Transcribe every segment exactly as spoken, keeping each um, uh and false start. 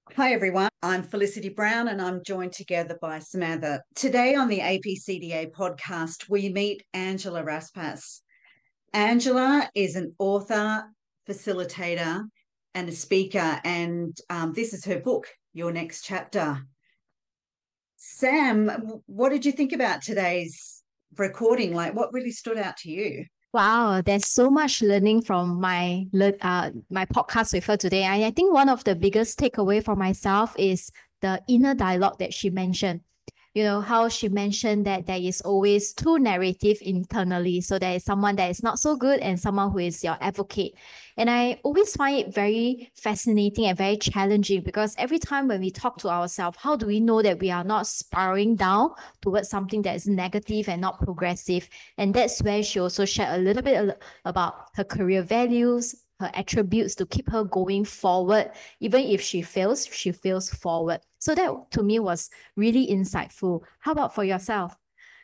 Hi everyone, I'm Felicity Brown and I'm joined together by Samantha. Today on the A P C D A podcast, we meet Angela Raspas. Angela is an author, facilitator, and a speaker, and um, this is her book, Your Next Chapter. Sam, what did you think about today's recording? Like, what really stood out to you? Wow, there's so much learning from my lear- uh my podcast with her today. I, I think one of the biggest takeaway for myself is the inner dialogue that she mentioned. You know, how she mentioned that there is always two narrative internally. So there is someone that is not so good and someone who is your advocate. And I always find it very fascinating and very challenging because every time when we talk to ourselves, how do we know that we are not spiraling down towards something that is negative and not progressive? And that's where she also shared a little bit about her career values, her attributes to keep her going forward. Even if she fails, she fails forward. So that to me was really insightful. How about for yourself?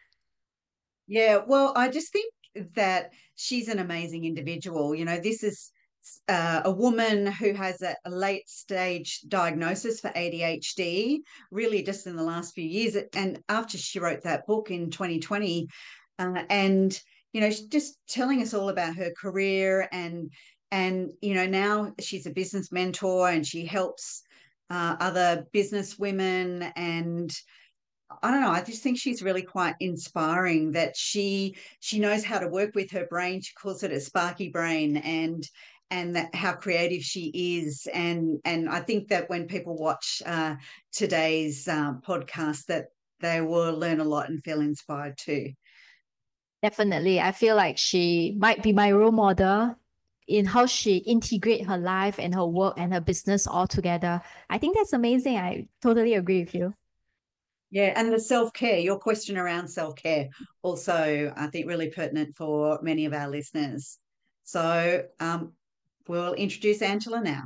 Yeah, well, I just think that she's an amazing individual. You know, this is uh, a woman who has a, a late stage diagnosis for A D H D, really just in the last few years. And after she wrote that book in twenty twenty, uh, and, you know, she's just telling us all about her career and, and, you know, now she's a business mentor and she helps uh, other business women and I don't know. I just think she's really quite inspiring that she she knows how to work with her brain. She calls it a sparky brain and and that how creative she is. And and I think that when people watch uh, today's um, podcast that they will learn a lot and feel inspired too. Definitely. I feel like she might be my role model in how she integrate her life and her work and her business all together. I think that's amazing. I totally agree with you. Yeah, and the self-care, your question around self-care also I think really pertinent for many of our listeners. So um, we'll introduce Angela now.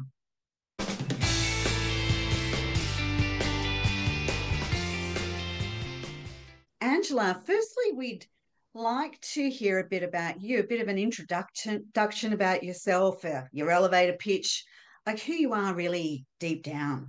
Angela, firstly, we'd like to hear a bit about you, a bit of an introduction, introduction about yourself, uh, your elevator pitch, like who you are really deep down.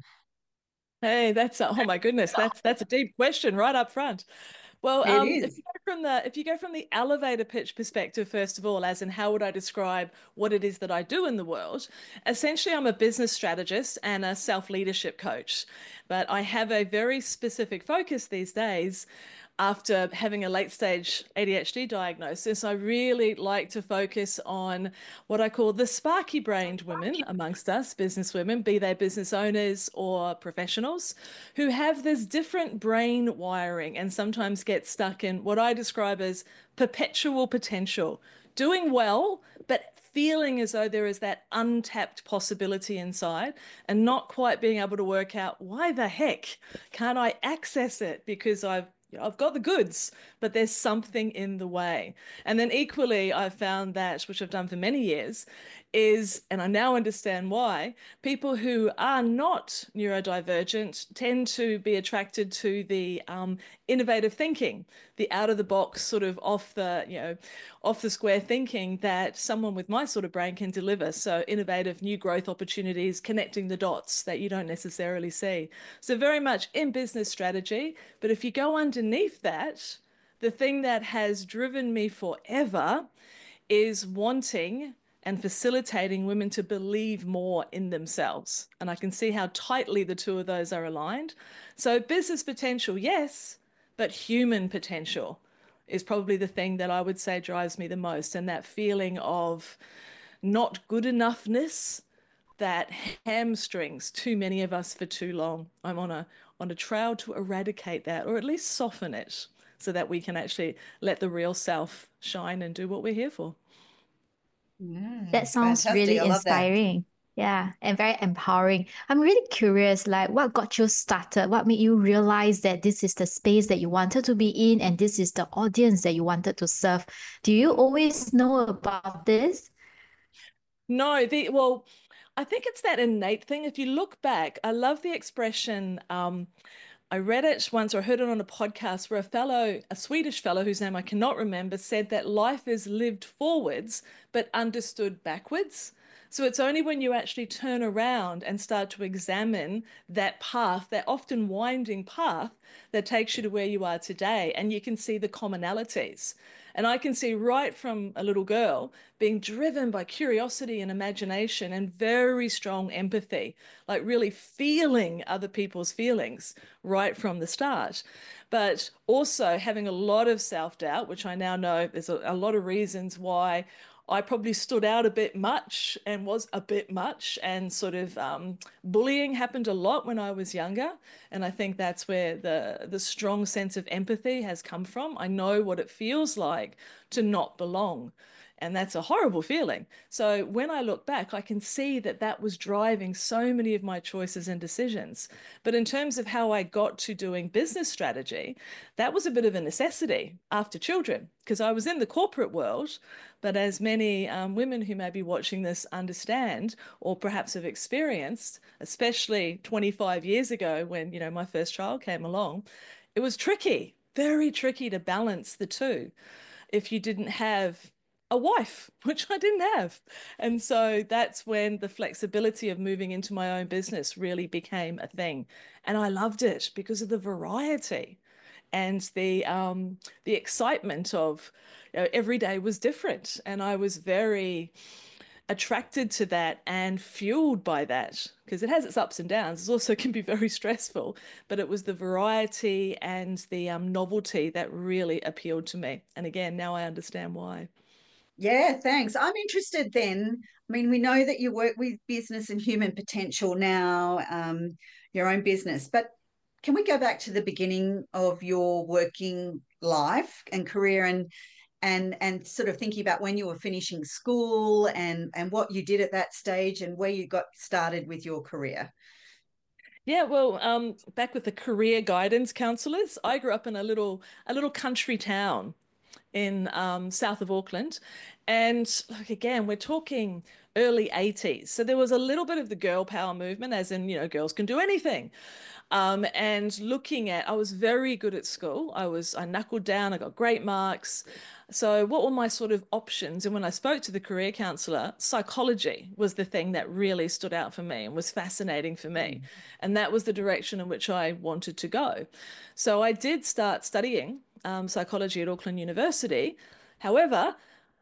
Hey, that's a, oh my goodness, that's that's a deep question right up front. Well, It um, if is. you go from the if you go from the elevator pitch perspective, first of all, as in how would I describe what it is that I do in the world? Essentially, I'm a business strategist and a self-leadership coach, but I have a very specific focus these days. After having a late stage A D H D diagnosis, I really like to focus on what I call the sparky brained women amongst us, business women, be they business owners or professionals, who have this different brain wiring and sometimes get stuck in what I describe as perpetual potential, doing well, but feeling as though there is that untapped possibility inside and not quite being able to work out why the heck can't I access it because I've you know, I've got the goods, but there's something in the way. And then equally, I've found that, which I've done for many years, is, and I now understand why, people who are not neurodivergent tend to be attracted to the um, innovative thinking, the out of the box, sort of off the, you know, off the square thinking that someone with my sort of brain can deliver. So innovative new growth opportunities, connecting the dots that you don't necessarily see. So very much in business strategy. But if you go underneath that, the thing that has driven me forever is wanting and facilitating women to believe more in themselves. And I can see how tightly the two of those are aligned. So, business potential, yes, but human potential is probably the thing that I would say drives me the most. And that feeling of not good enoughness that hamstrings too many of us for too long. I'm on a on a trail to eradicate that, or at least soften it, so that we can actually let the real self shine and do what we're here for. That Mm, sounds fantastic. really I love that. inspiring. Yeah, and very empowering. I'm really curious, like what got you started? What made you realize that this is the space that you wanted to be in and this is the audience that you wanted to serve? Do you always know about this? No, the well, I think it's that innate thing. If you look back, I love the expression. Um, I read it once, or I heard it on a podcast where a fellow, a Swedish fellow whose name I cannot remember, said that life is lived forwards but understood backwards. So it's only when you actually turn around and start to examine that path, that often winding path that takes you to where you are today, and you can see the commonalities. And I can see right from a little girl being driven by curiosity and imagination and very strong empathy, like really feeling other people's feelings right from the start. But also having a lot of self-doubt, which I now know there's a, a lot of reasons why I probably stood out a bit much and was a bit much, and sort of um, bullying happened a lot when I was younger. And I think that's where the, the strong sense of empathy has come from. I know what it feels like to not belong. And that's a horrible feeling. So when I look back, I can see that that was driving so many of my choices and decisions. But in terms of how I got to doing business strategy, that was a bit of a necessity after children, because I was in the corporate world. But as many um, women who may be watching this understand, or perhaps have experienced, especially twenty-five years ago when, you know, my first child came along, it was tricky, very tricky to balance the two if you didn't have a wife, which I didn't have. And so that's when the flexibility of moving into my own business really became a thing. And I loved it because of the variety and the um, the excitement of, you know, every day was different. And I was very attracted to that and fueled by that, because it has its ups and downs. It also can be very stressful, but it was the variety and the um, novelty that really appealed to me. And again, now I understand why. Yeah, thanks. I'm interested then. I mean, we know that you work with business and human potential now, um, your own business, but can we go back to the beginning of your working life and career, and and and sort of thinking about when you were finishing school and and what you did at that stage and where you got started with your career? Yeah, well, um, back with the career guidance counselors, I grew up in a little a little country town in um, south of Auckland. And like again, we're talking early eighties. So there was a little bit of the girl power movement, as in, you know, girls can do anything. Um, and looking at, I was very good at school. I was, I knuckled down, I got great marks. So what were my sort of options? And when I spoke to the career counselor, psychology was the thing that really stood out for me and was fascinating for me. Mm. And that was the direction in which I wanted to go. So I did start studying um, psychology at Auckland University. However,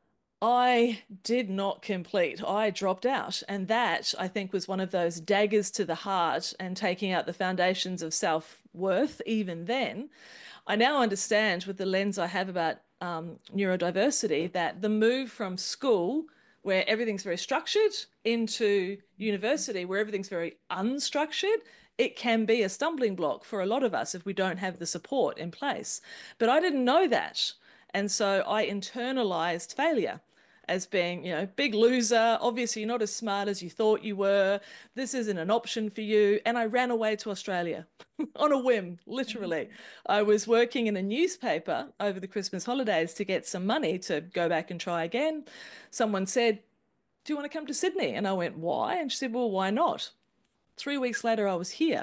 I did not complete. I dropped out. And that, I think, was one of those daggers to the heart and taking out the foundations of self-worth even then. I now understand, with the lens I have about um, neurodiversity, that the move from school, where everything's very structured, into university, where everything's very unstructured, it can be a stumbling block for a lot of us if we don't have the support in place. But I didn't know that. And so I internalized failure as being, you know, big loser. Obviously, you're not as smart as you thought you were. This isn't an option for you. And I ran away to Australia on a whim, literally. I was working in a newspaper over the Christmas holidays to get some money to go back and try again. Someone said, "Do you want to come to Sydney?" And I went, "Why?" And she said, "Well, why not?" Three weeks later, I was here.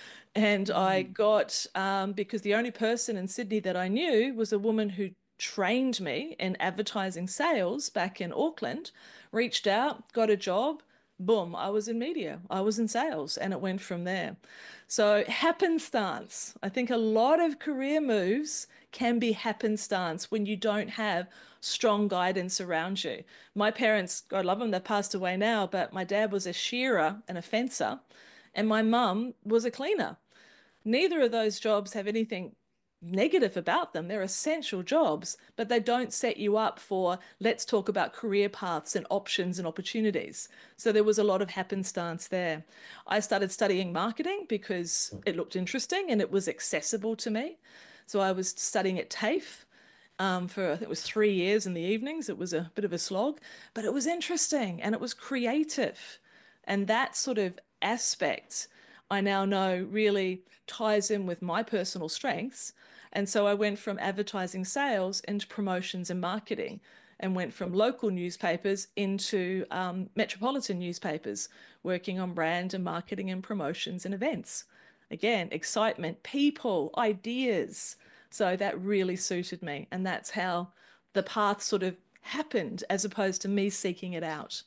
And mm. I got, um, because the only person in Sydney that I knew was a woman who trained me in advertising sales back in Auckland, reached out, got a job, boom, I was in media, I was in sales, and it went from there. So happenstance. I think a lot of career moves can be happenstance when you don't have strong guidance around you. My parents, God love them, they've passed away now, but my dad was a shearer and a fencer, and my mum was a cleaner. Neither of those jobs have anything negative about them. They're essential jobs, but they don't set you up for, let's talk about career paths and options and opportunities. So there was a lot of happenstance there. I started studying marketing because it looked interesting and it was accessible to me. So I was studying at TAFE um, for, I think it was three years in the evenings. It was a bit of a slog, but it was interesting and it was creative. And that sort of aspect, I now know, really ties in with my personal strengths. And so I went from advertising sales into promotions and marketing, and went from local newspapers into um, metropolitan newspapers, working on brand and marketing and promotions and events. again, excitement, people, ideas. So that really suited me. And that's how the path sort of happened as opposed to me seeking it out.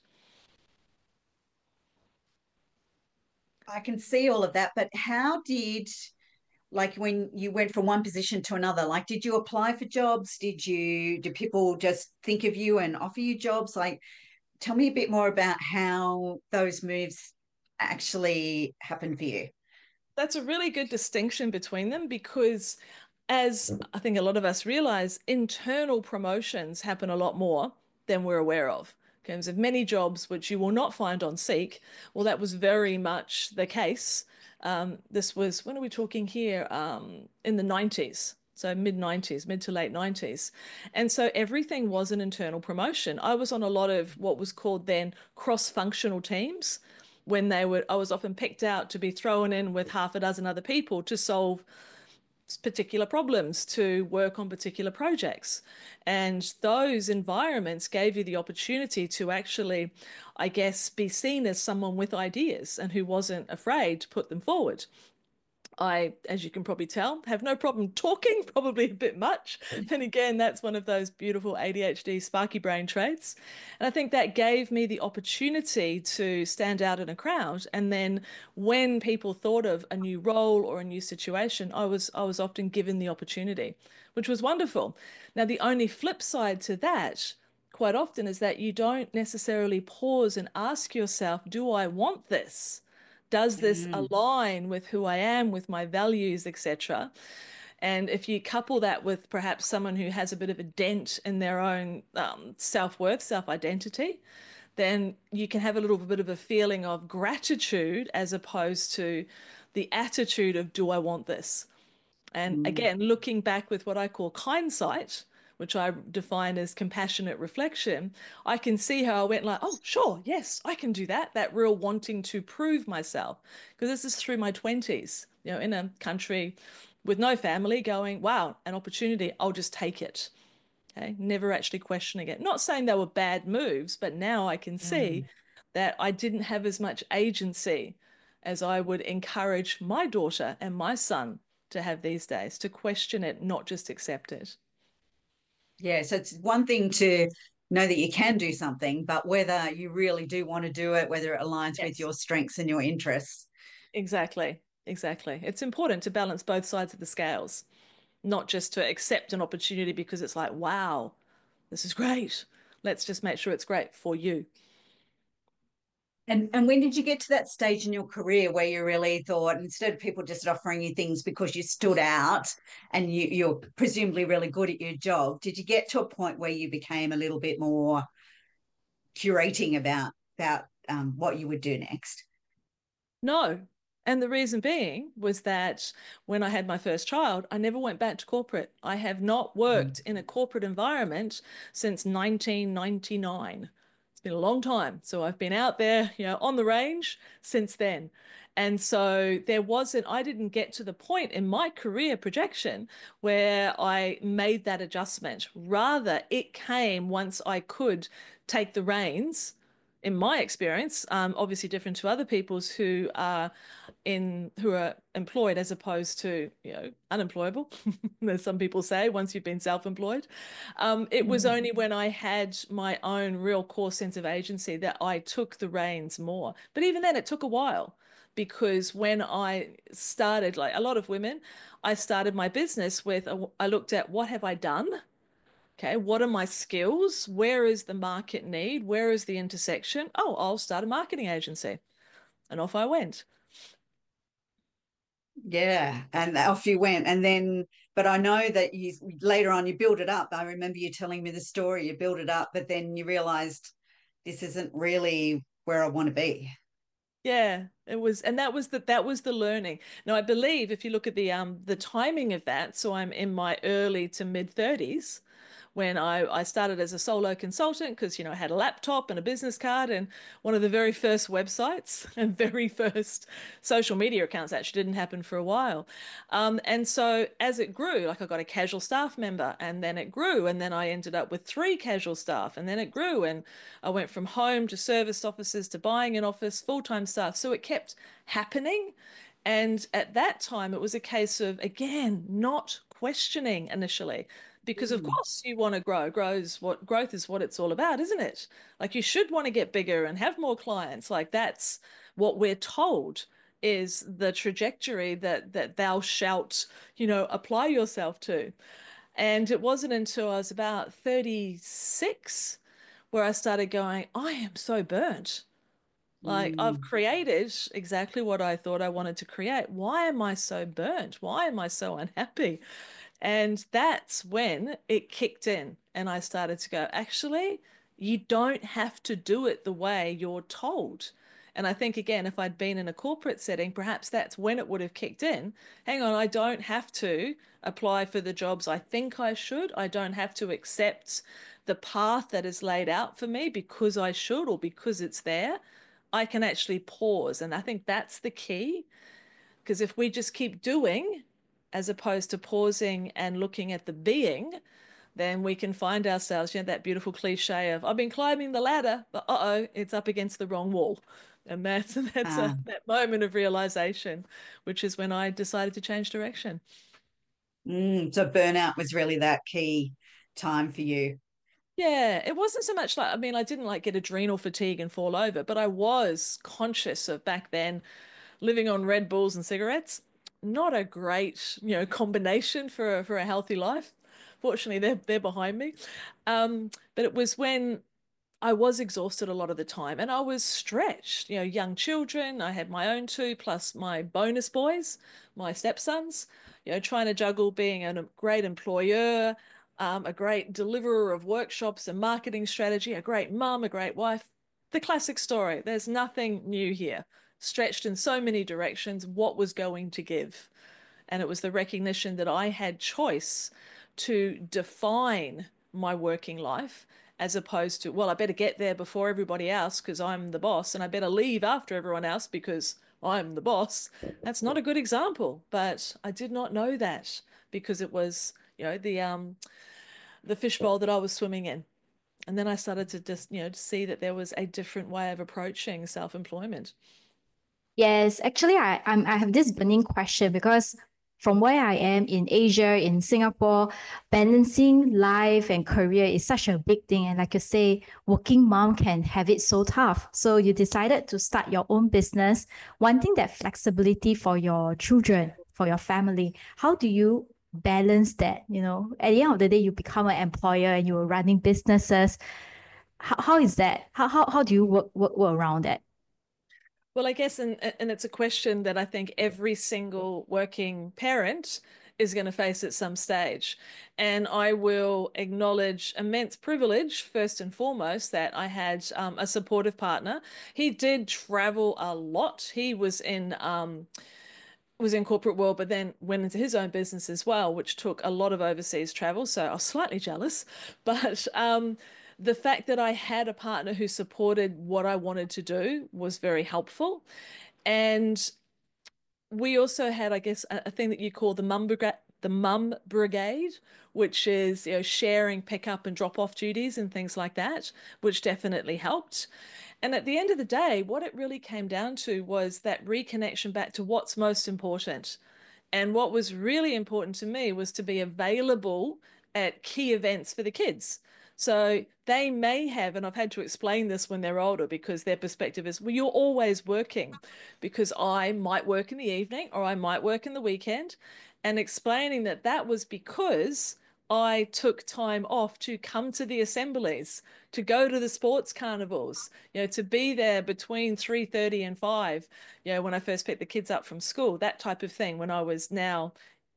I can see all of that, but how did, like when you went from one position to another, like did you apply for jobs? Did you, did people just think of you and offer you jobs? Like tell me a bit more about how those moves actually happened for you. That's a really good distinction between them because, as I think a lot of us realize, internal promotions happen a lot more than we're aware of. In terms of many jobs which you will not find on Seek, well, that was very much the case. Um, this was, when are we talking here? Um, in the nineties. So mid nineties, mid to late nineties. And so everything was an internal promotion. I was on a lot of what was called then cross-functional teams when they were, I was often picked out to be thrown in with half a dozen other people to solve particular problems, to work on particular projects. And those environments gave you the opportunity to actually, I guess, be seen as someone with ideas and who wasn't afraid to put them forward. I, as you can probably tell, have no problem talking, probably a bit much. Then again, that's one of those beautiful A D H D sparky brain traits. And I think that gave me the opportunity to stand out in a crowd. And then when people thought of a new role or a new situation, I was I was often given the opportunity, which was wonderful. Now, the only flip side to that quite often is that you don't necessarily pause and ask yourself, do I want this? Does this Mm. align with who I am, with my values, et cetera? And if you couple that with perhaps someone who has a bit of a dent in their own um, self-worth, self-identity, then you can have a little bit of a feeling of gratitude as opposed to the attitude of, do I want this? And Mm. again, looking back with what I call hindsight, which I define as compassionate reflection, I can see how I went like, oh, sure, yes, I can do that. That real wanting to prove myself. Because this is through my twenties, you know, in a country with no family going, wow, an opportunity, I'll just take it. Okay, never actually questioning it. Not saying they were bad moves, but now I can see Mm. that I didn't have as much agency as I would encourage my daughter and my son to have these days, to question it, not just accept it. Yeah, so it's one thing to know that you can do something, but whether you really do want to do it, whether it aligns with Yes, your strengths and your interests. exactly. Exactly. It's important to balance both sides of the scales, not just to accept an opportunity because it's like, wow, this is great. Let's just make sure it's great for you. And and when did you get to that stage in your career where you really thought, instead of people just offering you things because you stood out and you, you're presumably really good at your job, did you get to a point where you became a little bit more curating about about um, what you would do next? No. And the reason being was that when I had my first child, I never went back to corporate. I have not Mm. worked in a corporate environment since nineteen ninety-nine. It's been a long time. So I've been out there, you know, on the range since then. And so there wasn't, I didn't get to the point in my career projection where I made that adjustment. Rather, it came once I could take the reins in my experience, um, obviously different to other people's who are in who are employed as opposed to, you know, unemployable, as some people say, once you've been self-employed. Um, it was only when I had my own real core sense of agency that I took the reins more. But even then, it took a while because when I started, like a lot of women, I started my business with, a, I looked at what have I done? Okay, what are my skills? Where is the market need? Where is the intersection? Oh, I'll start a marketing agency. And off I went. Yeah, and off you went. And then, but I know that you later on you build it up. I remember you telling me the story. You build it up, but then you realized this isn't really where I want to be. Yeah, it was, and that was the that was the learning. Now, I believe if you look at the um the timing of that, so I'm in my early to mid thirties when I, I started as a solo consultant because, you know, I had a laptop and a business card and one of the very first websites and very first social media accounts actually didn't happen for a while. Um, and so as it grew, like I got a casual staff member and then it grew and then I ended up with three casual staff and then it grew and I went from home to service offices to buying an office, full-time staff. So it kept happening. And at that time, it was a case of, again, not questioning initially, because of Mm. course you want to grow. Grows what growth is what it's all about, isn't it? Like you should want to get bigger and have more clients. Like that's what we're told is the trajectory that that thou shalt, you know, apply yourself to. And it wasn't until I was about thirty-six where I started going, I am so burnt. Like I've Mm. created exactly what I thought I wanted to create. Why am I so burnt? Why am I so unhappy? And that's when it kicked in and I started to go, actually, you don't have to do it the way you're told. And I think, again, if I'd been in a corporate setting, perhaps that's when it would have kicked in. Hang on, I don't have to apply for the jobs I think I should. I don't have to accept the path that is laid out for me because I should or because it's there. I can actually pause. And I think that's the key. Because if we just keep doing, as opposed to pausing and looking at the being, then we can find ourselves, you know, that beautiful cliche of, I've been climbing the ladder, but uh-oh, it's up against the wrong wall. And that's that's Ah. a that moment of realization, which is when I decided to change direction. Mm. So burnout was really that key time for you. Yeah, it wasn't so much like, I mean, I didn't like get adrenal fatigue and fall over, but I was conscious of back then living on Red Bulls and cigarettes. Not a great, you know, combination for a, for a healthy life. Fortunately, they're they're behind me. Um, but it was when I was exhausted a lot of the time and I was stretched. You know, young children, I had my own two, plus my bonus boys, my stepsons, you know, trying to juggle being a great employer, um, a great deliverer of workshops and marketing strategy, a great mum, a great wife. The classic story. There's nothing new here. Stretched in so many directions, what was going to give? And it was the recognition that I had choice to define my working life as opposed to, well, I better get there before everybody else because I'm the boss, and I better leave after everyone else because I'm the boss. That's not a good example, but I did not know that because it was, you know, the um the fishbowl that I was swimming in. And then I started to just, you know, to see that there was a different way of approaching self-employment. Yes, actually, I I'm, I have this burning question because from where I am in Asia, in Singapore, balancing life and career is such a big thing. And like you say, working mom can have it so tough. So you decided to start your own business, wanting that flexibility for your children, for your family. How do you balance that? You know, at the end of the day, you become an employer and you're running businesses. How, how is that? How, how, how do you work, work, work around that? Well, I guess, and and it's a question that I think every single working parent is going to face at some stage. And I will acknowledge immense privilege, first and foremost, that I had um, a supportive partner. He did travel a lot. He was in um, was in corporate world, but then went into his own business as well, which took a lot of overseas travel. So I was slightly jealous, but um, the fact that I had a partner who supported what I wanted to do was very helpful. And we also had, I guess, a, a thing that you call the mum brigade, the mum brigade, which is, you know, sharing pickup and drop off duties and things like that, which definitely helped. And at the end of the day, what it really came down to was that reconnection back to what's most important. And what was really important to me was to be available at key events for the kids. So they may have, and I've had to explain this when they're older because their perspective is, well, you're always working because I might work in the evening or I might work in the weekend. And explaining that that was because I took time off to come to the assemblies, to go to the sports carnivals, you know, to be there between three thirty and five, you know, when I first picked the kids up from school, that type of thing, when I was now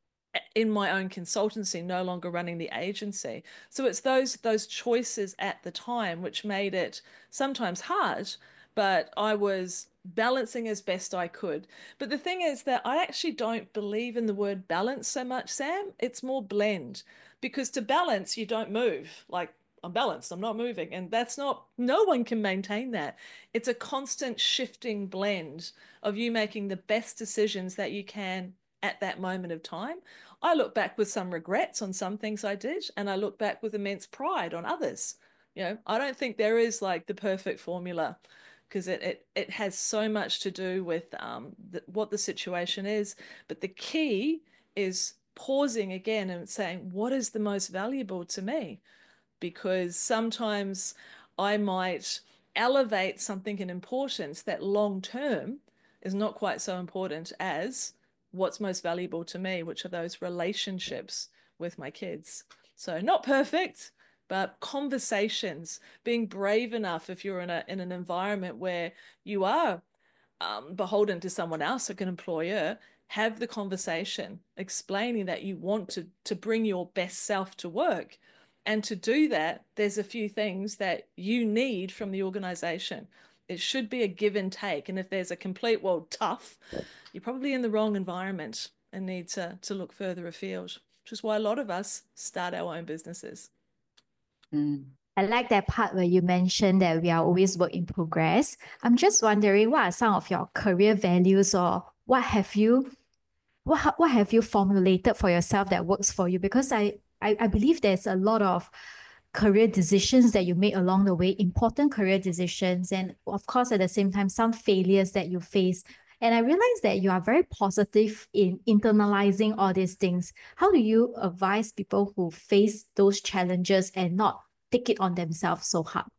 in my own consultancy, no longer running the agency. So it's those those choices at the time which made it sometimes hard, but I was balancing as best I could. But the thing is that I actually don't believe in the word balance so much, Sam. It's more blend, because to balance, you don't move. Like, I'm balanced, I'm not moving. And that's not, no one can maintain that. It's a constant shifting blend of you making the best decisions that you can at that moment of time. I look back with some regrets on some things I did, and I look back with immense pride on others. You know, I don't think there is like the perfect formula. because it, it, it has so much to do with um, the, what the situation is. But the key is pausing again and saying, what is the most valuable to me? Because sometimes I might elevate something in importance that long term is not quite so important as what's most valuable to me, which are those relationships with my kids. So not perfect, but conversations, being brave enough if you're in a in an environment where you are um, beholden to someone else, like an employer, have the conversation explaining that you want to to bring your best self to work. And to do that, there's a few things that you need from the organization. It should be a give and take. And if there's a complete, well, tough, you're probably in the wrong environment and need to, to look further afield, which is why a lot of us start our own businesses. Mm. I like that part where you mentioned that we are always work in progress. I'm just wondering, what are some of your career values, or what have you what, what have you formulated for yourself that works for you? Because I, I, I believe there's a lot of career decisions that you make along the way, important career decisions, and of course, at the same time, some failures that you face. And I realize that you are very positive in internalizing all these things. How do you advise people who face those challenges and not take it on themselves so hard?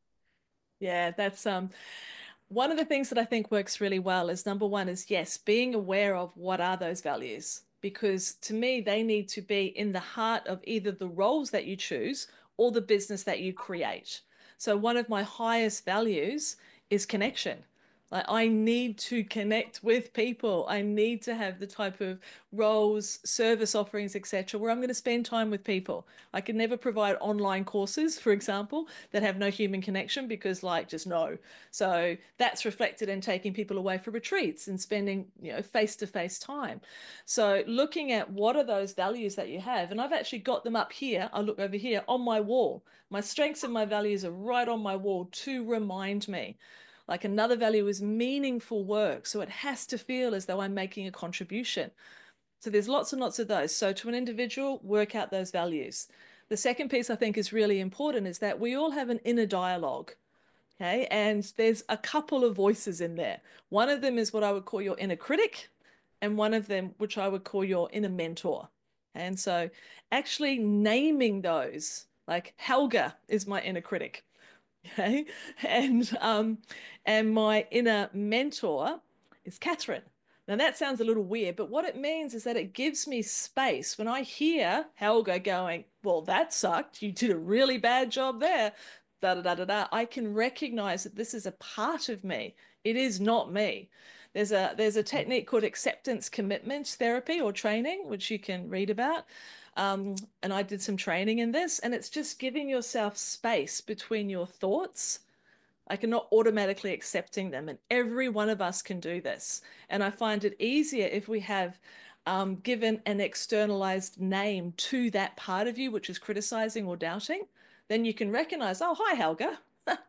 Yeah, that's um one of the things that I think works really well is, number one is, yes, being aware of what are those values, because to me, they need to be in the heart of either the roles that you choose or the business that you create. So one of my highest values is connection. Like, I need to connect with people. I need to have the type of roles, service offerings, et cetera, where I'm going to spend time with people. I can never provide online courses, for example, that have no human connection, because, like, just no. So that's reflected in taking people away for retreats and spending, you know, face-to-face time. So looking at what are those values that you have, and I've actually got them up here. I look over here on my wall. My strengths and my values are right on my wall to remind me. Like, another value is meaningful work. So it has to feel as though I'm making a contribution. So there's lots and lots of those. So to an individual, work out those values. The second piece I think is really important is that we all have an inner dialogue. Okay. And there's a couple of voices in there. One of them is what I would call your inner critic, and one of them, which I would call your inner mentor. And so actually naming those, like Helga is my inner critic. Okay. And um, and my inner mentor is Catherine. Now that sounds a little weird, but what it means is that it gives me space when I hear Helga going, well, that sucked. You did a really bad job there. Da, da, da, da, da. I can recognize that this is a part of me. It is not me. There's a there's a technique called acceptance commitment therapy or training, which you can read about. Um, and I did some training in this, and it's just giving yourself space between your thoughts. Like, you're not automatically accepting them, and every one of us can do this. And I find it easier if we have um, given an externalized name to that part of you, which is criticizing or doubting. Then you can recognize, oh, hi, Helga.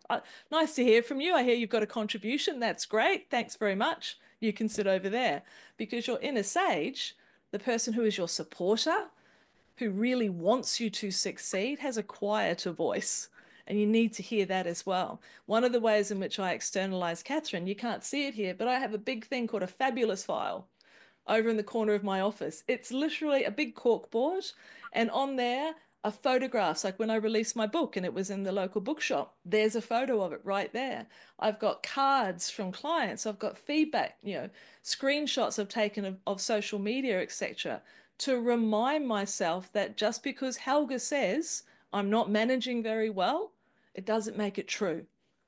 Nice to hear from you. I hear you've got a contribution. That's great. Thanks very much. You can sit over there. Because your inner sage, the person who is your supporter, who really wants you to succeed, has a quieter voice. And you need to hear that as well. One of the ways in which I externalize Catherine, you can't see it here, but I have a big thing called a fabulous file over in the corner of my office. It's literally a big cork board, and on there are photographs. Like when I released my book and it was in the local bookshop, there's a photo of it right there. I've got cards from clients. I've got feedback, you know, screenshots I've taken of, of social media, et cetera, to remind myself that just because Helga says I'm not managing very well, it doesn't make it true.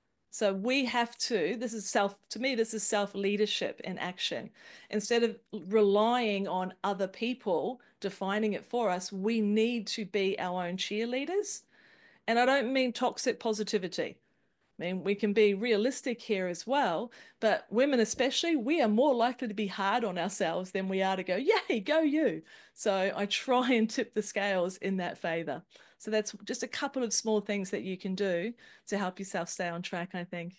So we have to, this is self, to me, this is self-leadership in action. Instead of relying on other people defining it for us, we need to be our own cheerleaders. And I don't mean toxic positivity. I mean, we can be realistic here as well, but women especially, we are more likely to be hard on ourselves than we are to go, yay, go you. So I try and tip the scales in that favor. So that's just a couple of small things that you can do to help yourself stay on track, I think.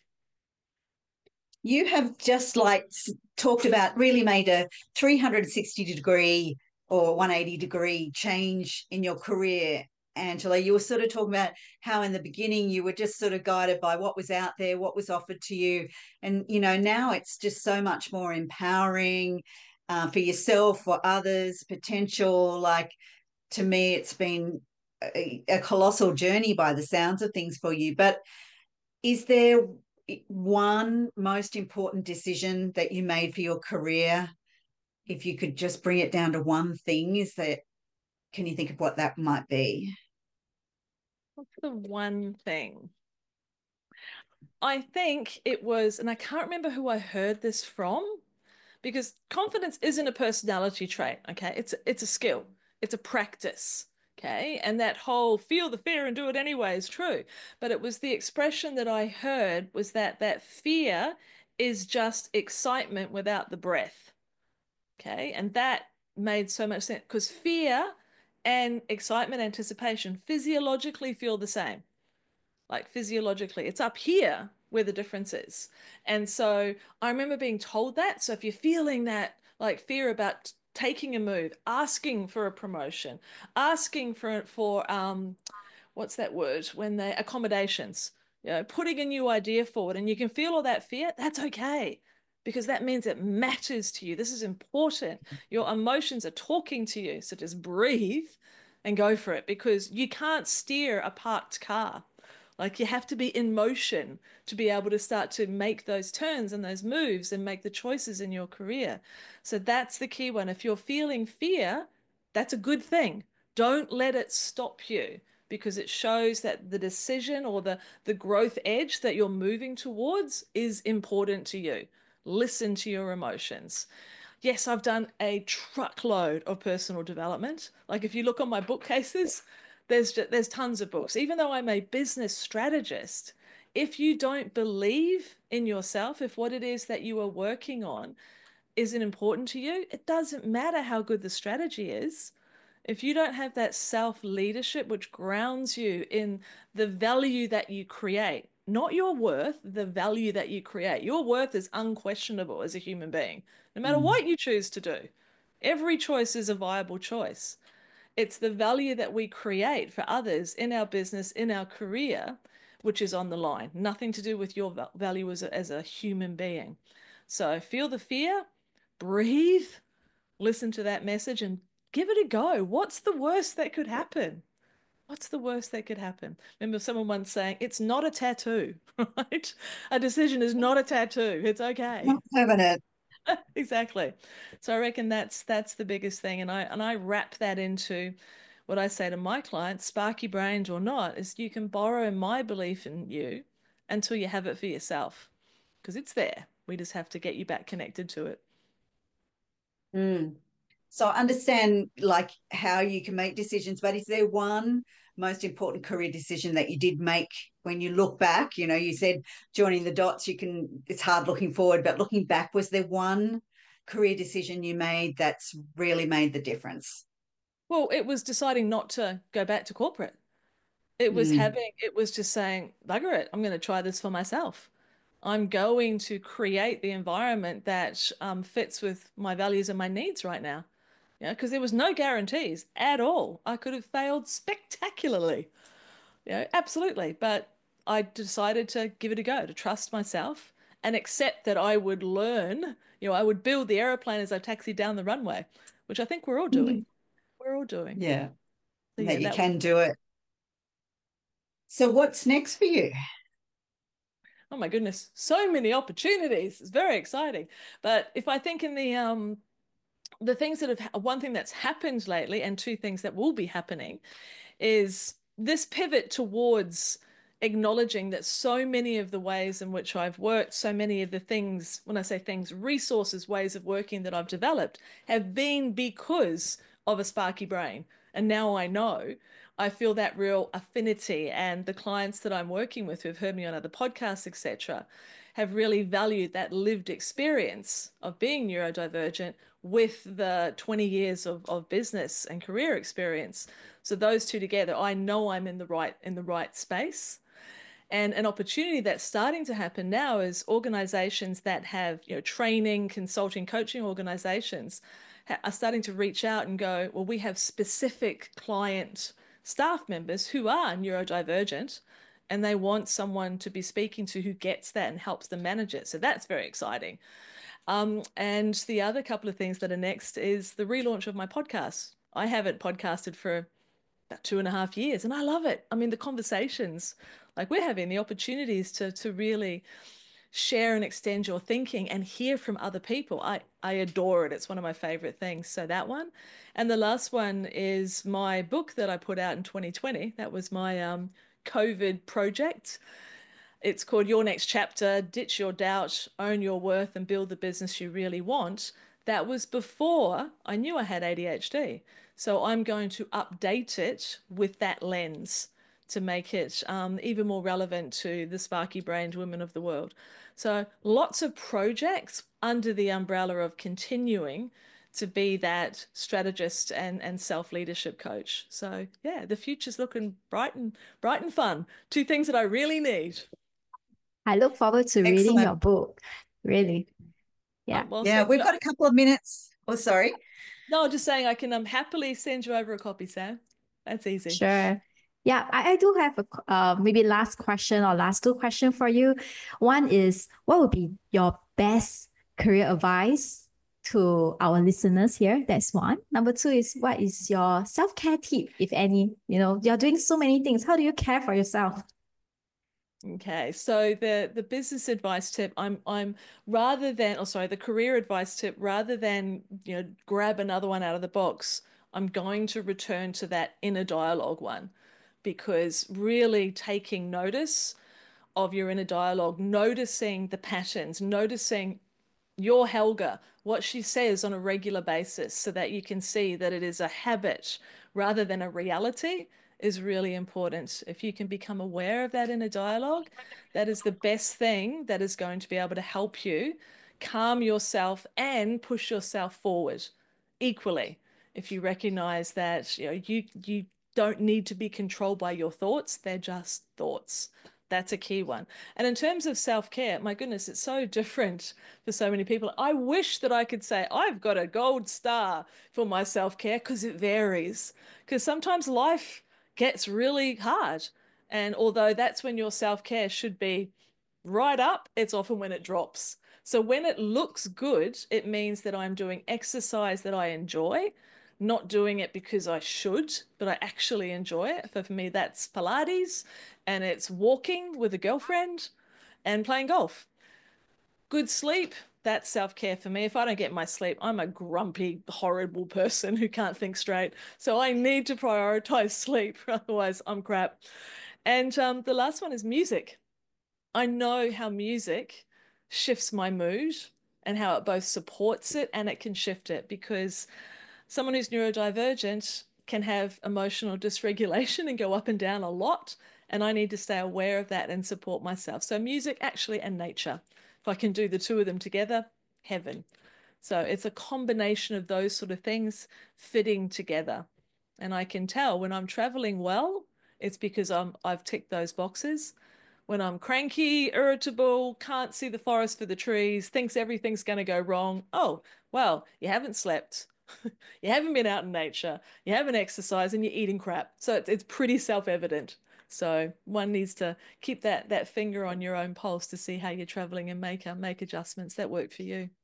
You have just like talked about, really made a three hundred sixty degree or one hundred eighty degree change in your career Angela. You were sort of talking about how in the beginning you were just sort of guided by what was out there, what was offered to you. And, you know, now it's just so much more empowering uh, for yourself, for others, potential. Like, to me, it's been a, a colossal journey by the sounds of things for you. But is there one most important decision that you made for your career? If you could just bring it down to one thing, is that, can you think of what that might be? What's the one thing? I think it was, and I can't remember who I heard this from, because confidence isn't a personality trait, okay? It's it's a skill. It's a practice, okay? And that whole feel the fear and do it anyway is true. But it was the expression that I heard was that that fear is just excitement without the breath, okay? And that made so much sense because fear and excitement, anticipation physiologically feel the same. Like physiologically, it's up here where the difference is. And so I remember being told that. So if you're feeling that like fear about taking a move, asking for a promotion, asking for for um what's that word when they accommodations, you know, putting a new idea forward and you can feel all that fear, that's okay. Because that means it matters to you. This is important. Your emotions are talking to you. So just breathe and go for it because you can't steer a parked car. Like you have to be in motion to be able to start to make those turns and those moves and make the choices in your career. So that's the key one. If you're feeling fear, that's a good thing. Don't let it stop you because it shows that the decision or the, the growth edge that you're moving towards is important to you. Listen to your emotions. Yes, I've done a truckload of personal development. Like if you look on my bookcases, there's just, there's tons of books. Even though I'm a business strategist, if you don't believe in yourself, if what it is that you are working on isn't important to you, it doesn't matter how good the strategy is. If you don't have that self-leadership, which grounds you in the value that you create, not your worth, the value that you create. Your worth is unquestionable as a human being, no matter Mm. what you choose to do. Every choice is a viable choice. It's the value that we create for others in our business, in our career, which is on the line. Nothing to do with your value as a, as a human being. So feel the fear, breathe, listen to that message and give it a go. What's the worst that could happen? What's the worst that could happen? Remember someone once saying, it's not a tattoo, right? A decision is not a tattoo. It's okay. Not permanent. Exactly. So I reckon that's that's the biggest thing. And I and I wrap that into what I say to my clients, sparky brained or not, is you can borrow my belief in you until you have it for yourself. Because it's there. We just have to get you back connected to it. Mm. So I understand like how you can make decisions, but is there one most important career decision that you did make when you look back? You know, you said joining the dots, you can, it's hard looking forward, but looking back, was there one career decision you made that's really made the difference? Well, it was deciding not to go back to corporate. It was Mm. having, it was just saying, bugger it, I'm going to try this for myself. I'm going to create the environment that um, fits with my values and my needs right now. Yeah, because there was no guarantees at all. I could have failed spectacularly. Yeah, absolutely. But I decided to give it a go, to trust myself and accept that I would learn, you know, I would build the aeroplane as I taxied down the runway, which I think we're all doing. We're all doing. Yeah, So and yeah, that you that was, can do it. So what's next for you? oh my goodness, so many opportunities. It's very exciting. But if I think in the um the things that have one thing that's happened lately and two things that will be happening is this pivot towards acknowledging that so many of the ways in which I've worked, so many of the things, when I say things, resources, ways of working that I've developed have been because of a sparky brain. And now I know, I feel that real affinity. And the clients that I'm working with who've heard me on other podcasts, et cetera, have really valued that lived experience of being neurodivergent with the twenty years of, of business and career experience. So those two together, I know I'm in the right in the right space. And an opportunity that's starting to happen now is organizations that have, you know, training, consulting, coaching organizations are starting to reach out and go, well, we have specific client staff members who are neurodivergent, and they want someone to be speaking to who gets that and helps them manage it. So that's very exciting. Um, and the other couple of things that are next is the relaunch of my podcast. I haven't podcasted for about two and a half years, and I love it. I mean, the conversations, like we're having the opportunities to to really share and extend your thinking and hear from other people. I, I adore it. It's one of my favorite things. So that one. And the last one is my book that I put out in twenty twenty. That was my um, COVID project. It's called Your Next Chapter, Ditch Your Doubt, Own Your Worth, and Build the Business You Really Want. That was before I knew I had A D H D. So I'm going to update it with that lens to make it um, even more relevant to the sparky-brained women of the world. So lots of projects under the umbrella of continuing to be that strategist and, and self-leadership coach. So yeah, the future's looking bright and bright and fun. Two things that I really need. I look forward to Excellent. reading your book. Really. Yeah. Oh, well yeah, said. we've got a couple of minutes. Oh, sorry. No, just saying I can um, happily send you over a copy, Sam. That's easy. Sure. Yeah, I, I do have a uh, maybe last question or last two questions for you. One is, what would be your best career advice to our listeners here? That's one. Number two is, what is your self-care tip, if any? You know, you're doing so many things. How do you care for yourself? Okay, so the the business advice tip, I'm I'm rather than, oh sorry, the career advice tip, rather than, you know, grab another one out of the box, I'm going to return to that inner dialogue one, because really taking notice of your inner dialogue, noticing the patterns, noticing your Helga, what she says on a regular basis, so that you can see that it is a habit rather than a reality, is really important. If you can become aware of that inner dialogue, that is the best thing that is going to be able to help you calm yourself and push yourself forward equally. If you recognize that, you know, you you don't need to be controlled by your thoughts, they're just thoughts. That's a key one. And in terms of self-care, my goodness, it's so different for so many people. I wish that I could say I've got a gold star for my self-care, because it varies. Because sometimes life gets really hard. And although that's when your self-care should be right up, it's often when it drops. So when it looks good, it means that I'm doing exercise that I enjoy, not doing it because I should, but I actually enjoy it. For, for me, that's Pilates, and it's walking with a girlfriend and playing golf. Good sleep, that's self-care for me. If I don't get my sleep, I'm a grumpy, horrible person who can't think straight. So I need to prioritize sleep, otherwise I'm crap. And um, the last one is music. I know how music shifts my mood and how it both supports it and it can shift it, because someone who's neurodivergent can have emotional dysregulation and go up and down a lot. And I need to stay aware of that and support myself. So music, actually, and nature. If I can do the two of them together, heaven. So it's a combination of those sort of things fitting together. And I can tell when I'm traveling well, it's because I'm, I've ticked those boxes. When I'm cranky, irritable, can't see the forest for the trees, thinks everything's going to go wrong. Oh, well, you haven't slept. You haven't been out in nature. You haven't exercised, and you're eating crap. So it's, it's pretty self-evident. So one needs to keep that that finger on your own pulse to see how you're traveling and make uh, make adjustments that work for you.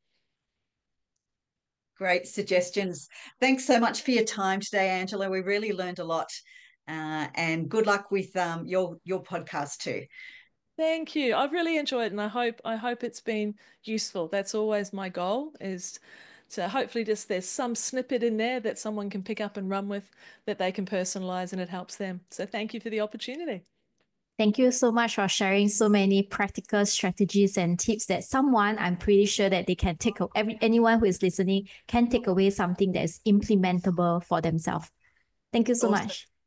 Great suggestions. Thanks so much for your time today, Angela. We really learned a lot. Uh, and good luck with um, your your podcast too. Thank you. I've really enjoyed it, and I hope I hope it's been useful. That's always my goal, is to hopefully just there's some snippet in there that someone can pick up and run with, that they can personalize, and it helps them. So thank you for the opportunity. Thank you so much for sharing so many practical strategies and tips that someone, I'm pretty sure that they can take, every anyone who is listening can take away something that is implementable for themselves. Thank you so Awesome. much.